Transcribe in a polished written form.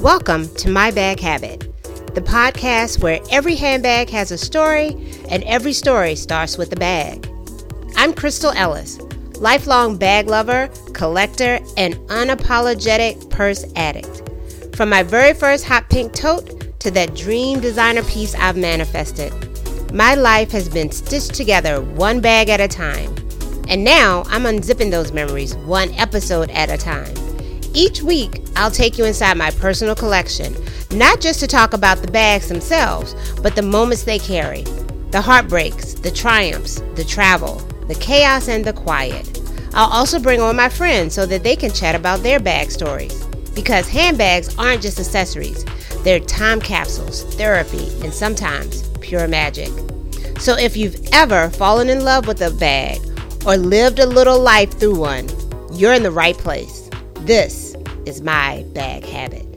Welcome to My Bag Habit, the podcast where every handbag has a story and every story starts with a bag. I'm Crystal Ellis, lifelong bag lover, collector, and unapologetic purse addict. From my very first hot pink tote to that dream designer piece I've manifested, my life has been stitched together one bag at a time. And now I'm unzipping those memories one episode at a time. Each week, I'll take you inside my personal collection, not just to talk about the bags themselves, but the moments they carry, the heartbreaks, the triumphs, the travel, the chaos, and the quiet. I'll also bring on my friends so that they can chat about their bag stories. Because handbags aren't just accessories, they're time capsules, therapy, and sometimes pure magic. So if you've ever fallen in love with a bag or lived a little life through one, you're in the right place. This is My Bag Habit.